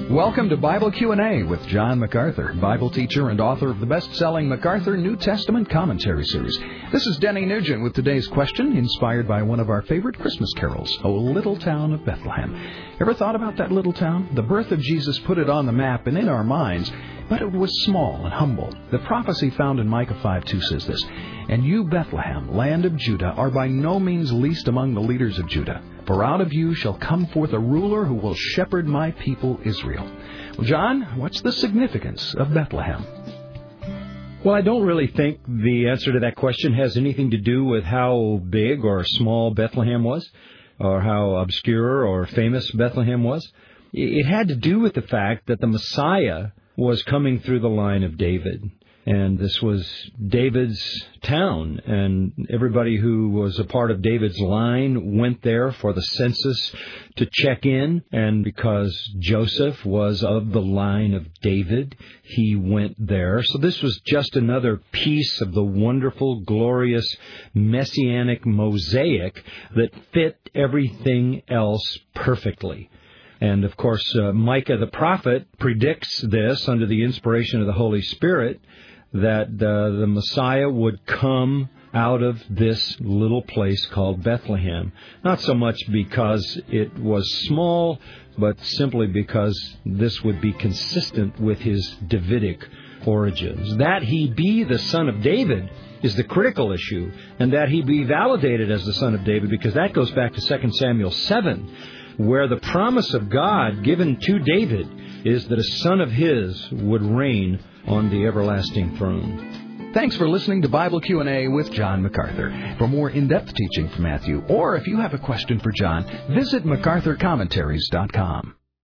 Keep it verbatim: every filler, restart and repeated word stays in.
Welcome to Bible Q and A with John MacArthur, Bible teacher and author of the best-selling MacArthur New Testament Commentary Series. This is Denny Nugent with today's question, inspired by one of our favorite Christmas carols, O Little Town of Bethlehem. Ever thought about that little town? The birth of Jesus put it on the map and in our minds, but it was small and humble. The prophecy found in Micah five two says this, "And you, Bethlehem, land of Judah, are by no means least among the leaders of Judah. For out of you shall come forth a ruler who will shepherd my people Israel." Well, John, what's the significance of Bethlehem? Well, I don't really think the answer to that question has anything to do with how big or small Bethlehem was, or how obscure or famous Bethlehem was. It had to do with the fact that the Messiah was coming through the line of David. And this was David's town, and everybody who was a part of David's line went there for the census to check in. And because Joseph was of the line of David, he went there. So this was just another piece of the wonderful, glorious, messianic mosaic that fit everything else perfectly. And, of course, uh, Micah the prophet predicts this under the inspiration of the Holy Spirit, that uh, the Messiah would come out of this little place called Bethlehem. Not so much because it was small, but simply because this would be consistent with his Davidic origins. That he be the son of David is the critical issue, and that he be validated as the son of David, because that goes back to Second Samuel seven, where the promise of God given to David is that a son of his would reign on the everlasting throne. Thanks for listening to Bible Q and A with John MacArthur. For more in-depth teaching from Matthew, or if you have a question for John, visit macarthur commentaries dot com.